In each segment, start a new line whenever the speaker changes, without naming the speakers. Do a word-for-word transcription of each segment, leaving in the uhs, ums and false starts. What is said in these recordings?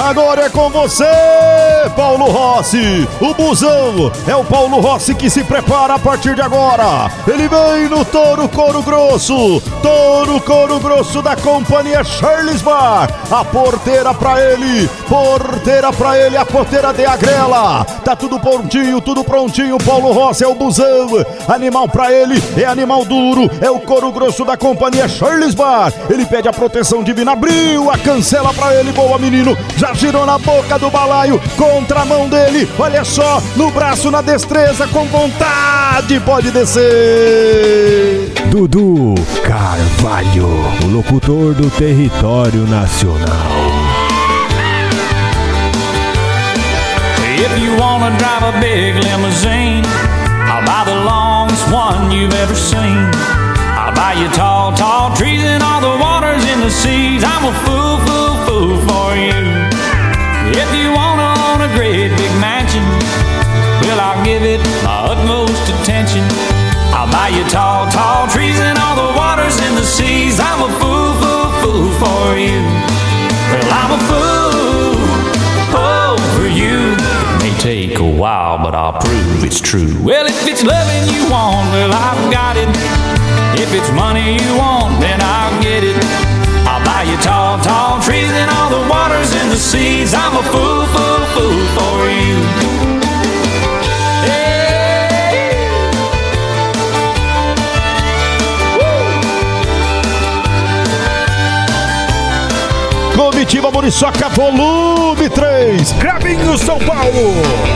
Agora é com você, Paulo Rossi. O busão é o Paulo Rossi que se prepara a partir de agora. Ele vem no Touro Couro Grosso. Touro Couro Grosso da companhia Charles Bar. A porteira pra ele, porteira pra ele, a porteira de Agrela. Tá tudo prontinho, tudo prontinho. Paulo Rossi é o busão. Animal pra ele é animal duro. É o Couro Grosso da companhia Charles Bar. Ele pede a proteção divina. Abriu a cancela pra ele. Boa, menino. Já girou na boca do balaio. Contra a mão dele. Olha só. No braço, na destreza. Com vontade. Pode descer.
Dudu Carvalho, o locutor do território nacional.
If you wanna drive a big limousine, I'll buy the longest one you've ever seen. I'll buy you tall, tall trees and all the waters in the seas. I'm a fool, fool, fool for you. If you wanna own a great big mansion, well, I'll give it my utmost attention. I'll buy you tall, tall trees and all the waters in the seas. I'm a fool, fool, fool for you. Well, I'm a fool, fool for you. It may take a while, but I'll prove it's true. Well, if it's loving you want, well, I've got it. If it's money you want, then I'll get it. I'll buy you tall, tall trees and all the waters in the seas. I'm a fool, fool, fool for you.
Comitiva Muriçoca, volume três, Crabinho, São Paulo.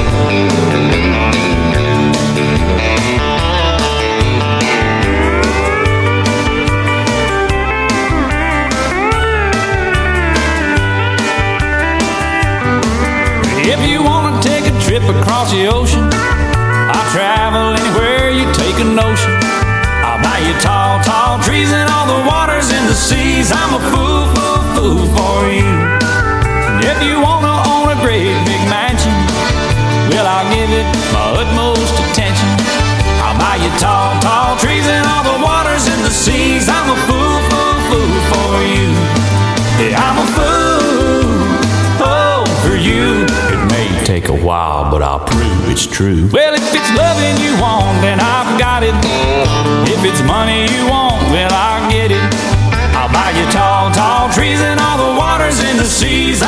If you wanna take a trip across the ocean, I'll travel anywhere you take a notion. I'll buy you tall, tall trees and all the waters in the seas. I'm a fool, fool, fool for you. And if you wanna own a great big mansion, well, I'll give it my utmost attention. I'll buy you tall, tall trees and all the waters in the seas. I'm a fool, fool, fool for you. Yeah, I'm a fool, fool for you. It may take a while, but I'll prove it's true. Well, if it's loving you want, then I've got it. If it's money you want, well, I'll get it. I'll buy you tall, tall trees and all the waters in the seas.